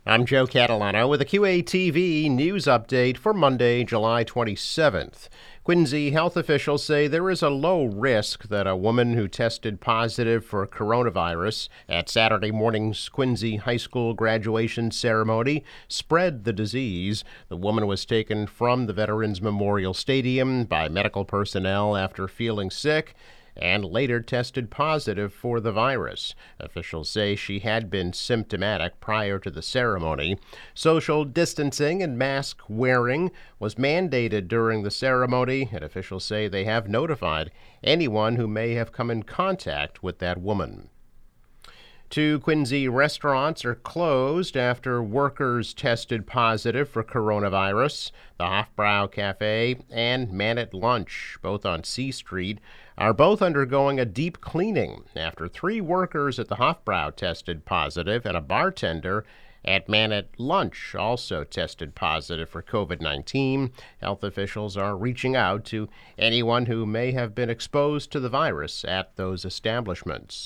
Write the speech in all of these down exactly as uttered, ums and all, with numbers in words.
I'm Joe Catalano with a Q A T V news update for Monday, July twenty-seventh. Quincy health officials say there is a low risk that a woman who tested positive for coronavirus at Saturday morning's Quincy High School graduation ceremony spread the disease. The woman was taken from the Veterans Memorial Stadium by medical personnel after feeling sick and later tested positive for the virus. Officials say she had been symptomatic prior to the ceremony. Social distancing and mask wearing was mandated during the ceremony, and officials say they have notified anyone who may have come in contact with that woman. Two Quincy restaurants are closed after workers tested positive for coronavirus. The Hofbrau Cafe and Man at Lunch, both on C Street, are both undergoing a deep cleaning after three workers at the Hofbrau tested positive and a bartender at Man at Lunch also tested positive for covid nineteen. Health officials are reaching out to anyone who may have been exposed to the virus at those establishments.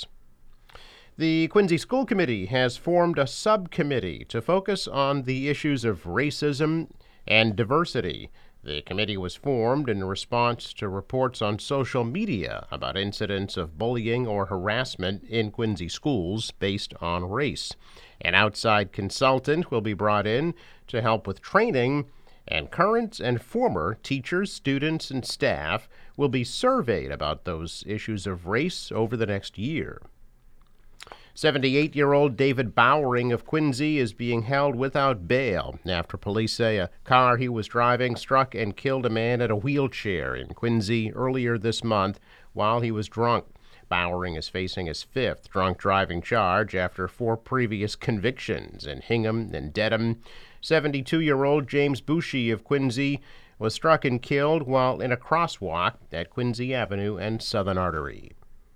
The Quincy School Committee has formed a subcommittee to focus on the issues of racism and diversity. The committee was formed in response to reports on social media about incidents of bullying or harassment in Quincy schools based on race. An outside consultant will be brought in to help with training, and current and former teachers, students, and staff will be surveyed about those issues of race over the next year. seventy-eight-year-old David Bowering of Quincy is being held without bail after police say a car he was driving struck and killed a man in a wheelchair in Quincy earlier this month while he was drunk. Bowering is facing his fifth drunk driving charge after four previous convictions in Hingham and Dedham. seventy-two-year-old James Bushy of Quincy was struck and killed while in a crosswalk at Quincy Avenue and Southern Artery.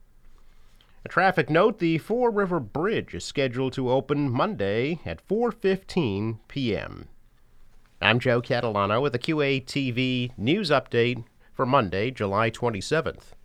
A traffic note, the Fore River Bridge is scheduled to open Monday at four fifteen p.m. I'm Joe Catalano with a Q A T V news update for Monday, July twenty-seventh.